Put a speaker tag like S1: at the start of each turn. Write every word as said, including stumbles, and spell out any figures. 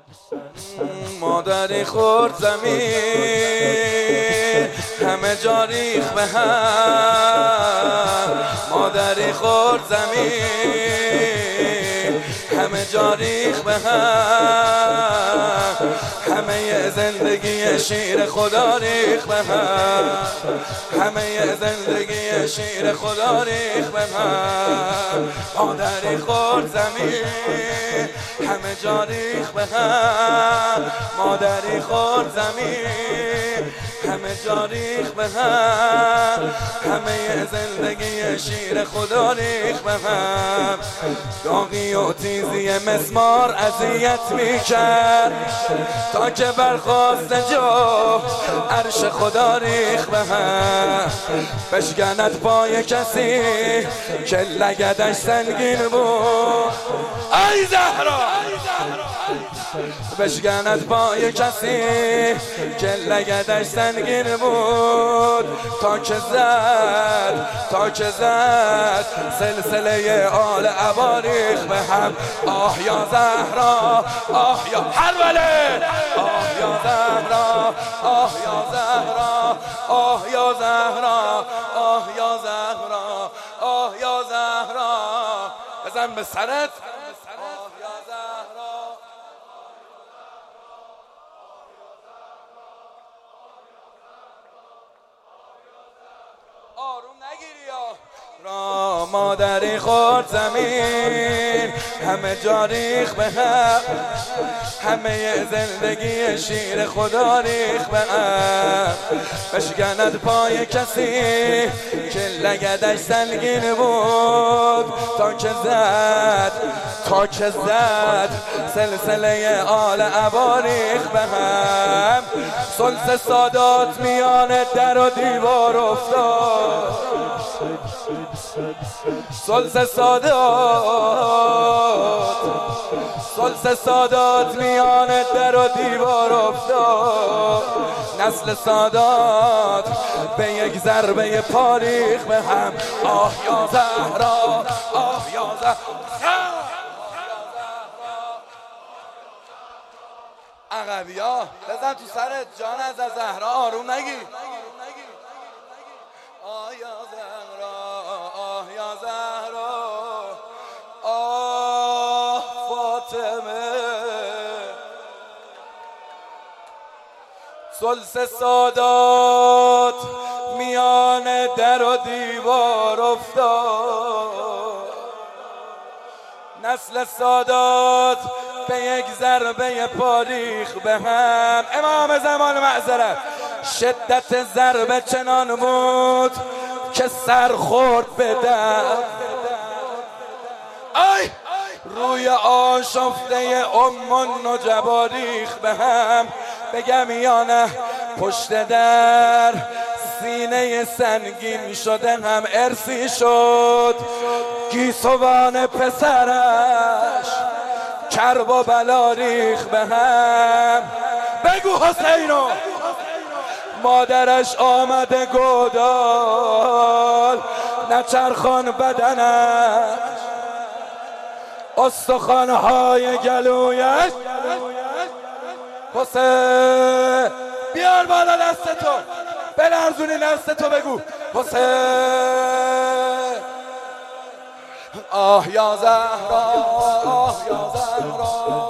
S1: مادری خورد زمین همه جا ریخ به هم، مادری خورد زمین همه جا ریخ به هم، همه زندگی شیر خدا ریخ به هم، همه زندگی شیر خدا ریخ به هم. مادری خورد زمین همه جا ریخ به هم، مادری خورد زمین همه جا ریخ به هم، همه زندگی شیر خدا ریخ به هم. داغی و تیزی مسمار اذیت میکرد تا که برخواست جا عرش خدا ریخ به هم. بشکند پای کسی که لگدش سنگین بود، ای زهرا بشکند پای کسی که لگدش سنگین بود، تا که زد تا که زد سلسله آل عبا ریخ به هم. آه یا زهرا، آه یا هرولد، آه یا زهرا، آه یا زهرا، آه یا زهرا، آه یا زهرا، آه یا زهرا. بزن به سرت. آروم نگیری را مادری خورد زمین همه جا ریخ به هم، همه زندگی شیر خدا ریخ به هم. بشکند پای کسی که لگدش سنگین بود، تا که زد تا که زد سلسله آل عبا ریخ به هم. سلس سادات میان در و دیوار افتاد، سلس سادات سلس سادات میان در و دیوار افتاد. نسل سادات به یک ضربه پا ریخ به هم. آه یا زهرا، آه یا زهرا. عقبیا بزن تو سرت جان از زهرا. آروم نگی. آه یا زهرا، آه یا زهرا، آه فاطمه. سلس سادات میان در و دیوار افتاد. نسل سادات به یک ضربه پا ریخ به هم. امام زمان معذرت. شدت ضربه چنان بود که سر خورد به در. ای روی آشفته ام النجبا ریخ به هم. بگم یا نه پشت در سینه سنگین شده هم ارسی شد. گیسوان پسرش کرب و بلا ریخ به هم. بگو حسینو. مادرش آمده گودال نچرخان بدنش، استخوان‌های گلویش. حسین بیار بالا دستتو، بلرزونی دستتو. بگو حسین. آه یا زهرا، آه یا زهرا.